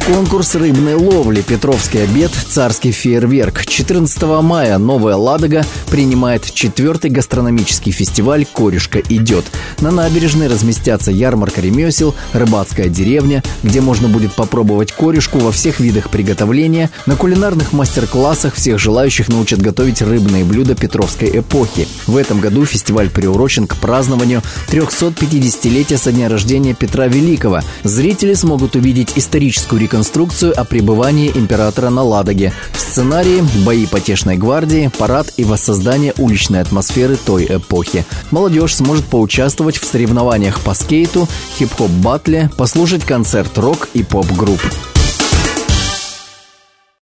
Конкурс рыбной ловли, Петровский обед, царский фейерверк. 14 мая Новая Ладога принимает 4-й гастрономический фестиваль «Корюшка идет». На набережной разместятся ярмарка ремесел, рыбацкая деревня, где можно будет попробовать корюшку во всех видах приготовления. На кулинарных мастер-классах всех желающих научат готовить рыбные блюда петровской эпохи. В этом году фестиваль приурочен к празднованию 350-летия со дня рождения Петра Великого. Зрители смогут увидеть историческую реконструкцию о пребывании императора на Ладоге. В сценарии бои потешной гвардии, парад и воссоздание уличной атмосферы той эпохи. Молодежь сможет поучаствовать в соревнованиях по скейту, хип-хоп-баттле, послушать концерт рок и поп-групп.